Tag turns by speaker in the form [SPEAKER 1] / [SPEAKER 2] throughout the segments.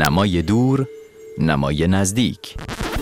[SPEAKER 1] نمای دور، نمای نزدیک.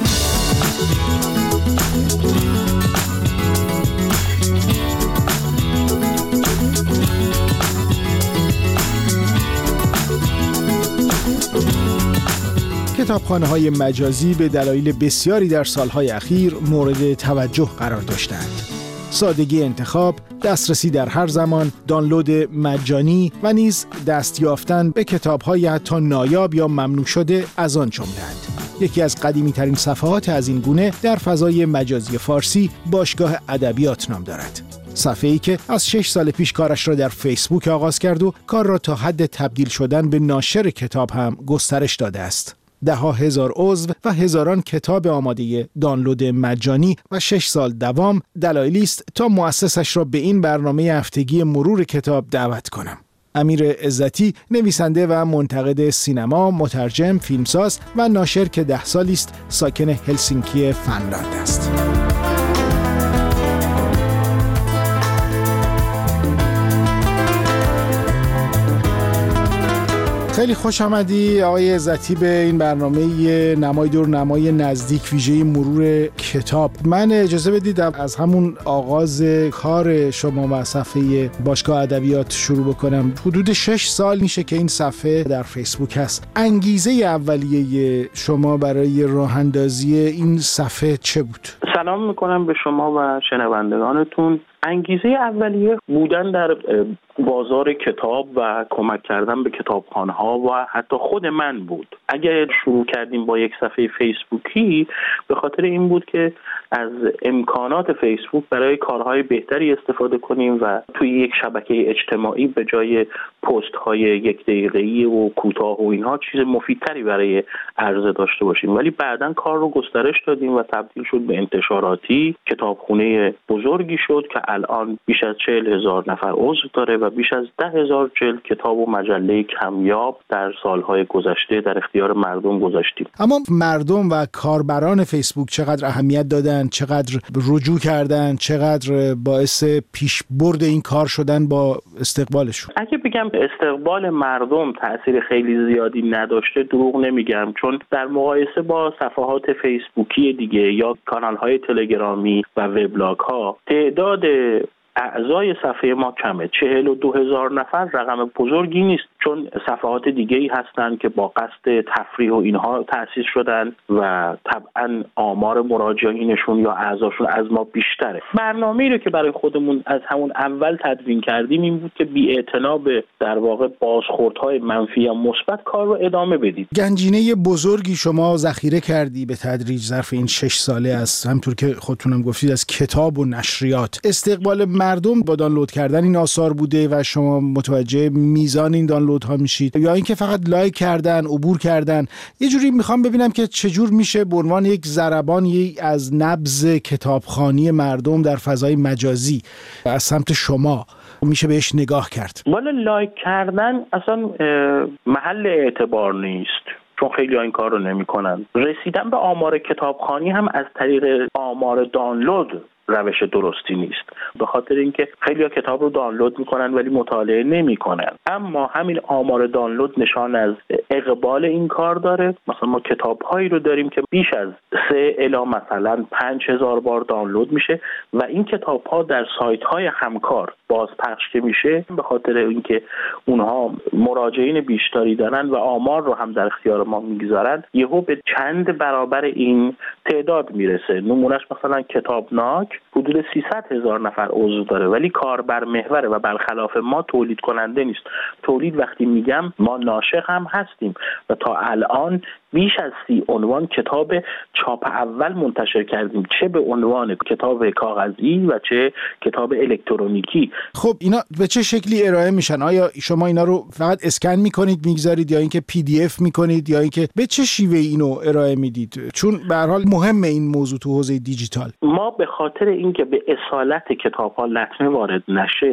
[SPEAKER 2] کتابخانه‌های مجازی به دلایل بسیاری در سالهای اخیر مورد توجه قرار داشتند. سادگی انتخاب، دسترسی در هر زمان، دانلود مجانی و نیز دست یافتن به کتاب‌های حتی نایاب یا ممنوع شده از آن جمله‌اند. یکی از قدیمی‌ترین صفحات از این گونه در فضای مجازی فارسی باشگاه ادبیات نام دارد. صفحه‌ای که از 6 سال پیش کارش را در فیسبوک آغاز کرد و کار را تا حد تبدیل شدن به ناشر کتاب هم گسترش داده است. ده‌ها هزار عضو و هزاران کتاب آماده دانلود مجانی و 6 سال دوام دلایلی است تا مؤسسش را به این برنامه هفتگی مرور کتاب دعوت کنم. امیر عزتی، نویسنده و منتقد سینما، مترجم، فیلمساز و ناشر که 10 سالی است ساکن هلسینکی فنلاند است. خیلی خوش آمدی آقای عزتی به این برنامه نمای دور نمای نزدیک ویژه مرور کتاب. من اجازه بدید از همون آغاز کار شما و صفحه باشگاه ادبیات شروع بکنم. حدود 6 سال میشه که این صفحه در فیسبوک هست. انگیزه اولیه شما برای راه اندازی این صفحه چه بود؟
[SPEAKER 3] سلام میکنم به شما و شنوندگانتون. انگیزه اولیه بودن در بازار کتاب و کمک کردن به کتابخانه‌ها و حتی خود من بود. اگر شروع کردیم با یک صفحه فیسبوکی به خاطر این بود که از امکانات فیسبوک برای کارهای بهتری استفاده کنیم و توی یک شبکه اجتماعی به جای پست‌های 1 دقیقه‌ای و کوتاه و اینها چیز مفیدتری برای عرضه داشته باشیم. ولی بعداً کار رو گسترش دادیم و تبدیل شد به انتشاراتی. کتابخونه بزرگی شد که الان بیش از 40,000 نفر عضو داره و بیش از 10,000 جلد کتاب و مجله کمیاب در سالهای گذشته در اختیار مردم گذاشتیم.
[SPEAKER 2] اما مردم و کاربران فیسبوک چقدر اهمیت دادن، چقدر رجوع کردن، چقدر باعث پیشبرد این کار شدن با استقبالشون؟
[SPEAKER 3] اگه بگم استقبال مردم تأثیر خیلی زیادی نداشته دروغ نمیگم، چون در مقایسه با صفحات فیسبوکی دیگه یا کانال‌های تلگرامی و وبلاگ‌ها تعداد اعضای صفحه ما کمه. 42,000 نفر رقم بزرگی نیست، چون صفحات دیگه‌ای هستن که با قصد تفریح و اینها تأسیس شدن و طبعاً آمار مراجعینشون یا اعضاشون از ما بیشتره. برنامه‌ای رو که برای خودمون از همون اول تدوین کردیم این بود که بی‌اعتنا به در واقع بازخوردهای منفی یا مثبت کار رو ادامه بدید.
[SPEAKER 2] گنجینه بزرگی شما ذخیره کردی به تدریج ظرف این 6 ساله از همونطور که خودتونم گفتید از کتاب و نشریات. استقبال مردم با دانلود کردن این آثار بوده و شما متوجه میزان این دانلودها میشید یا اینکه فقط لایک کردن، عبور کردن؟ یه جوری میخوام ببینم که چجور میشه به عنوان یک ضربانی از نبض کتابخوانی مردم در فضای مجازی از سمت شما میشه بهش نگاه کرد.
[SPEAKER 3] والا لایک کردن اصلا محل اعتبار نیست، چون خیلی ها این کار رو نمی کنن. رسیدن به آمار کتابخوانی هم از طریق آمار دانلود روش درستی نیست، به خاطر اینکه خیلی ها کتاب رو دانلود میکنن ولی مطالعه نمیکنن. اما همین آمار دانلود نشان از اقبال این کار داره. مثلا ما کتاب هایی رو داریم که بیش از 3 الی مثلا 5,000 بار دانلود میشه و این کتاب ها در سایت های همکار بازپخش که میشه به خاطر اینکه اونها مراجعین بیشتری دارن و آمار رو هم در اختیار ما میگذارن، یهو به چند برابر این تعداد میرسه. نمونهش مثلا کتابناک حدود 300,000 نفر عضو داره ولی کاربر محوره و برخلاف ما تولید کننده نیست. تولید وقتی میگم ما ناشر هم هستیم و تا الان بیش از 30 عنوان کتاب چاپ اول منتشر کردیم، چه به عنوان کتاب کاغذی و چه کتاب الکترونیکی.
[SPEAKER 2] خب اینا به چه شکلی ارائه میشن؟ آیا شما اینا رو فقط اسکن میکنید میگذارید یا اینکه پی دی اف میکنید یا اینکه به چه شیوه اینو ارائه میدید؟ چون به هر حال مهمه این موضوع تو حوزه دیجیتال.
[SPEAKER 3] ما به خاطر اینکه به اصالت کتاب‌ها لطمه وارد نشه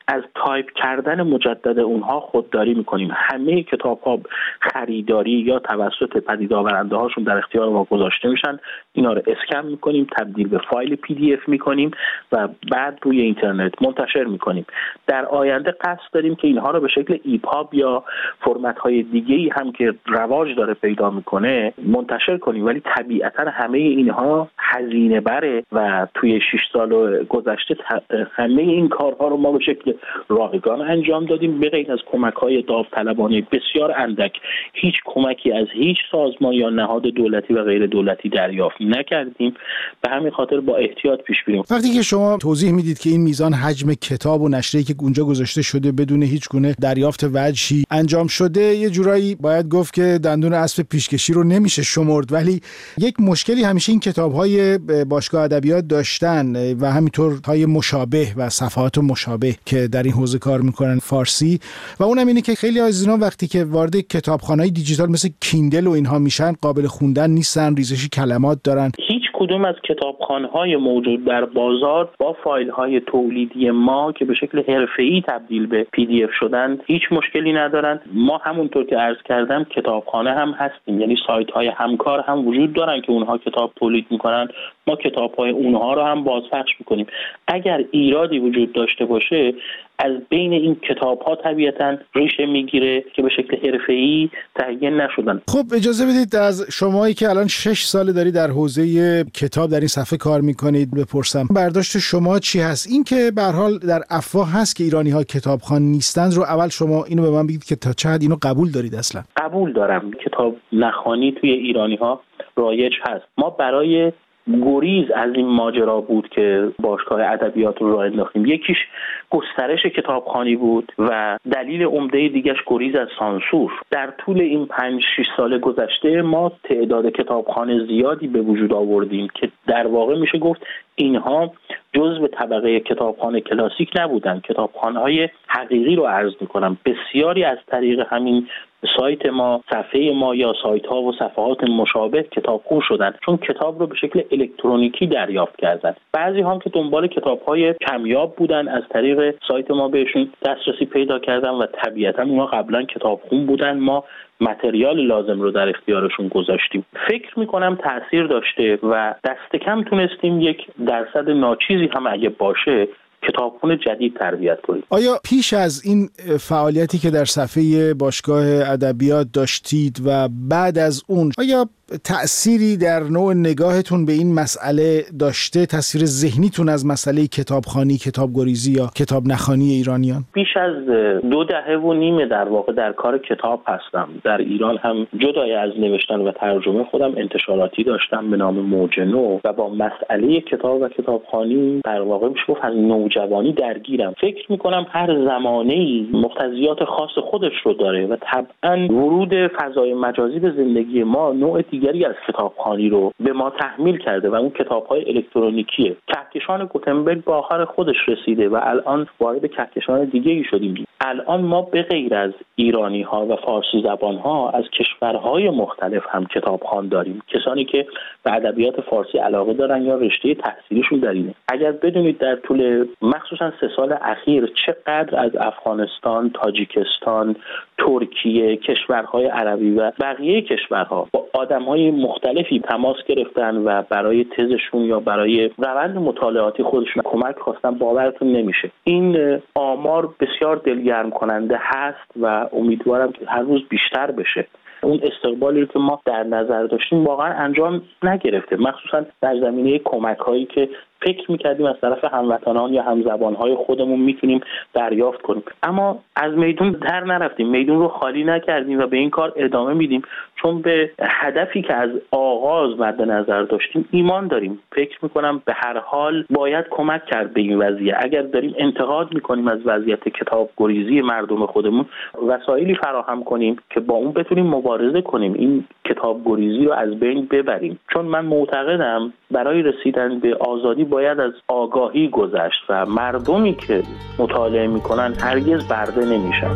[SPEAKER 3] از تایپ کردن مجدد اونها خودداری میکنیم. همه کتاب‌ها خریداری یا توسط پدید آورنده هاشون در اختیار ما گذاشته میشن. اینا رو اسکن میکنیم، تبدیل به فایل PDF میکنیم و بعد روی اینترنت منتشر میکنیم. در آینده قصد داریم که اینها رو به شکل ایپاب یا فرمت‌های دیگه‌ای هم که رواج داره پیدا میکنه منتشر کنیم، ولی طبیعتاً همه اینها هزینه بره و توی 6 سال گذشته همه این کارها رو ما به شکل رایگان انجام دادیم، به غیر از کمک‌های داوطلبانه بسیار اندک. هیچ کمکی از هیچ سازمان یا نهاد دولتی و غیر دولتی دریافت نکردیم. به همین خاطر با احتیاط پیش بریم.
[SPEAKER 2] وقتی که شما توضیح میدید که این میزان حجم کتاب و نشریه‌ای که اونجا گذاشته شده بدون هیچ گونه دریافت وجهی انجام شده، یه جورایی باید گفت که دندون اسب پیشکشی رو نمیشه شمرد، ولی یک مشکلی همیشه این کتاب‌های باشگاه ادبیات داشتن و همینطور های مشابه و صفحات مشابه که در این حوزه کار میکنن فارسی، و اونم اینه که خیلی از اینا وقتی که وارد کتابخانه‌های دیجیتال مثل کیندل و اینها میشن قابل خوندن نیستن، ریزش کلمات دارن.
[SPEAKER 3] هیچ کدوم از کتابخانه‌های موجود در بازار با فایل‌های تولیدی ما که به شکل حرفه‌ای تبدیل به PDF شدن هیچ مشکلی ندارن. ما همونطور که عرض کردم کتابخانه هم هستیم، یعنی سایت‌های همکار هم وجود دارن که اونها کتاب تولید میکنن، ما کتاب‌های اونها رو هم بازپخش میکنیم. اگر ایرادی وجود داشته باشه از بین این کتاب‌ها طبیعتاً ریشه میگیره که به شکل حرفه‌ای تهیه نشدن.
[SPEAKER 2] خب اجازه بدید از شمایی که الان 6 سال داری در حوزه کتاب در این صفحه کار میکنید بپرسم برداشت شما چی هست؟ این که به هر حال در افواه هست که ایرانی‌ها کتابخوان نیستند رو اول شما اینو به من بگید که تا چه حد اینو قبول دارید اصلا؟
[SPEAKER 3] قبول دارم. کتاب نخوانی توی ایرانی‌ها رایج هست. ما برای گریز از این ماجرا بود که باشگاه ادبیات رو راه انداختیم. یکیش گسترش کتابخوانی بود و دلیل عمده دیگه‌اش گریز از سانسور. در طول این 5-6 سال گذشته ما تعداد کتابخانه زیادی به وجود آوردیم که در واقع میشه گفت اینها جزو طبقه کتابخانه کلاسیک نبودن. کتابخانه‌های حقیقی رو عرض می‌کنم. بسیاری از طریق همین سایت ما، صفحه ما یا سایت‌ها و صفحات مشابه کتابخون شدن، چون کتاب رو به شکل الکترونیکی دریافت کردن. بعضی هم که دنبال کتاب‌های کمیاب بودن از طریق سایت ما بهشون دسترسی پیدا کردن و طبیعتاً اونا قبلا کتابخون بودن، ما متریال لازم رو در اختیارشون گذاشتیم. فکر میکنم تأثیر داشته و دست کم تونستیم یک درصد ناچیزی هم اگه باشه کتابخونه جدید تربیت کنید.
[SPEAKER 2] آیا پیش از این فعالیتی که در صفحه باشگاه ادبیات داشتید و بعد از اون آیا تأثیری در نوع نگاهتون به این مسئله داشته؟ تأثیر ذهنیتون از مسئله کتابخوانی، کتابگریزی یا کتاب نخوانی ایرانیان؟
[SPEAKER 3] بیش از 2 دهه و نیمه در واقع در کار کتاب هستم. در ایران هم جدای از نوشتن و ترجمه خودم انتشاراتی داشتم به نام موج نو و با مسئله کتاب و کتابخوانی در واقع میشه گفت از نوجوانی درگیرم. فکر میکنم هر زمانه‌ای مقتضیات خاص خودش رو داره و طبعاً ورود فضای مجازی به زندگی ما نوع دیگری از کتابخوانی رو به ما تحمیل کرده و اون کتاب‌های الکترونیکیه. کهکشان گوتنبرگ به آخر خودش رسیده و الان وارد کهکشان دیگه‌ای شدیم. الان ما به غیر از ایرانی‌ها و فارسی زبان‌ها از کشورهای مختلف هم کتابخوان داریم. کسانی که به ادبیات فارسی علاقه دارن یا رشته تحصیلیشون در اینه. اگر بدونید در طول مخصوصا 3 سال اخیر چقدر از افغانستان، تاجیکستان، ترکیه، کشورهای عربی و بقیه کشورها با آدم‌های مختلفی تماس گرفتن و برای تزشون یا برای روند مطالعاتی خودشون کمک خواستن، باورتون نمیشه. این آمار بسیار دلگرم کننده هست و امیدوارم که هر روز بیشتر بشه. اون استقبالی که ما در نظر داشتیم واقعا انجام نگرفته، مخصوصا در زمینه کمک‌هایی که فکر می‌کردیم از طرف هموطنان یا همزبان‌های خودمون میتونیم دریافت کنیم. اما از میدون در نرفتیم، میدون رو خالی نکردیم و به این کار ادامه میدیم، چون به هدفی که از آغاز مد نظر داشتیم ایمان داریم. فکر می‌کنم به هر حال باید کمک کرد به این وضعیه. اگر داریم انتقاد می‌کنیم از وضعیت کتابگریزی مردم خودمون، وسایلی فراهم کنیم که با اون بتونیم مبارزه کنیم، این کتابگریزی رو از بین ببریم. چون من معتقدم برای رسیدن به آزادی باید از آگاهی گذشت و مردمی که مطالعه میکنن هرگز برده نمیشن.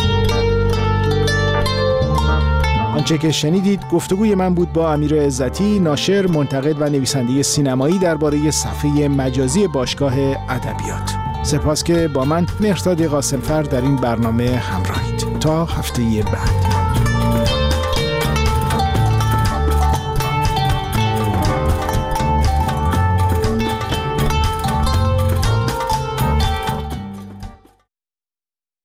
[SPEAKER 2] آنچه که شنیدید گفتگوی من بود با امیر عزتی، ناشر، منتقد و نویسنده سینمایی درباره صفحه مجازی باشگاه ادبیات. سپاس که با من مهرداد قاسمفر در این برنامه همراهید. تا هفته بعد.